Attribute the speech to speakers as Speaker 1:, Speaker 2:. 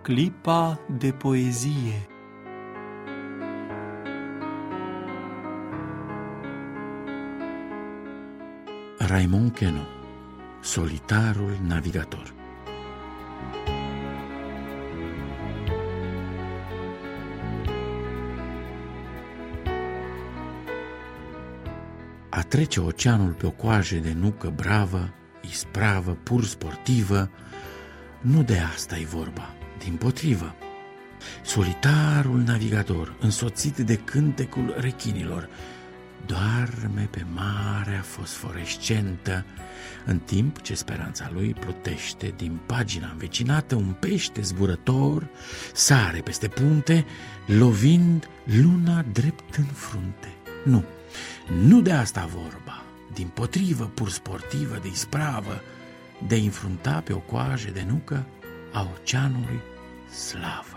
Speaker 1: clipa de poezie.
Speaker 2: Raimond Queneau, Solitarul navigator. A trece oceanul pe o coajă de nucă bravă, ispravă, pur sportivă, nu de asta e vorba, dimpotrivă. Solitarul navigator, însoțit de cântecul rechinilor, doarme pe marea fosforescentă, în timp ce speranța lui plutește din pagina învecinată un pește zburător, sare peste punte, lovind luna drept în frunte. Nu de asta vorba, dimpotrivă, pur sportivă, de ispravă, de a înfrunta pe o coajă de nucă a oceanului slavă.